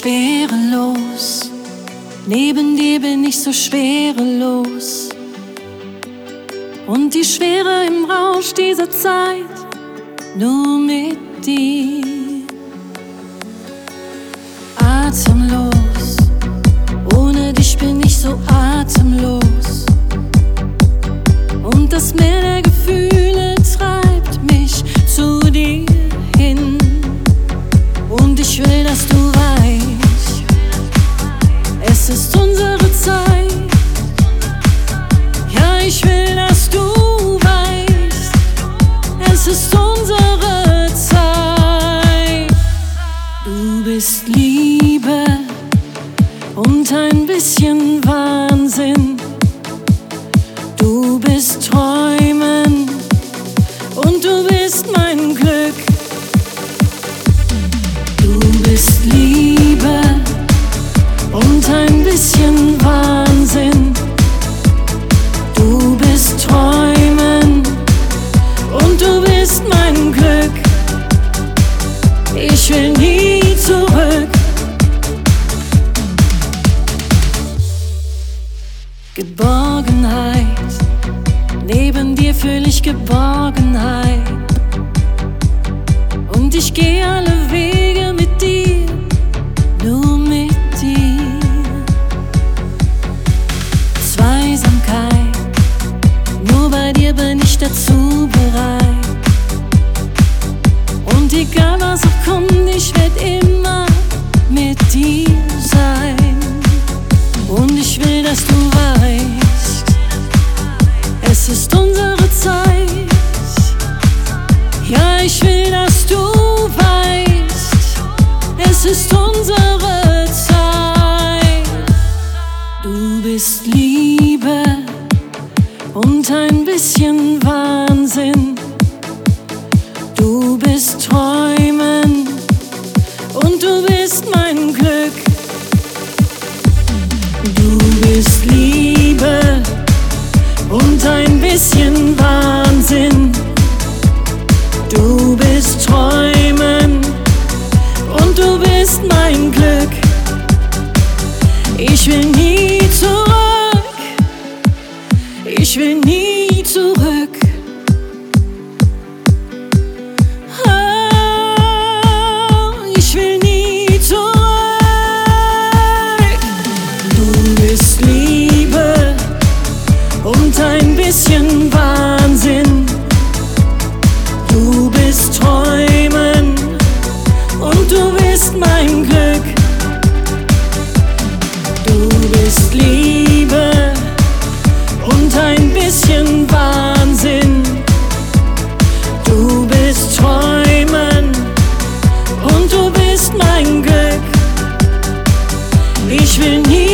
schwerelos. Neben dir bin ich so schwerelos. Und die Schwere im Rausch dieser Zeit, nur mit dir. Atemlos, ohne dich bin ich so atemlos. Und das Meer der Gefühle treibt mich zu dir hin. Und ich will, dass du weißt, es ist unsere Zeit. Ja, ich will, dass du weißt, es ist unsere Zeit. Du bist Liebe und ein bisschen Wahnsinn. Du bist Träumen und du bist mein Glück. Du bist Liebe und ein bisschen Wahnsinn. Du bist Träumen und du bist mein Glück. Ich will nie zurück. Geborgenheit, neben dir fühl ich Geborgenheit. Und ich geh alle Wege mit dir, nur mit dir. Zweisamkeit, nur bei dir bin ich dazu bereit. Und egal was auch kommt, ich werd immer mit dir sein. Und ich will, dass du weißt, es ist unsere Zeit. Ja, ich will, dass du weißt, es ist unsere Zeit. Du bist Liebe und ein bisschen Wahnsinn. Du bist Träumen und du bist mein Glück. Du bist Liebe und ein bisschen Wahnsinn. Du bist Träumen und du bist mein Glück. Ich will nie zurück. Ich will nie zurück. Ich will nie zurück. Du bist Liebe und ein bisschen Wahnsinn. Du bist Träumen und du bist mein Glück. Du bist Liebe und ein bisschen Wahnsinn. Du bist Träumen und du bist mein Glück. Ich will nie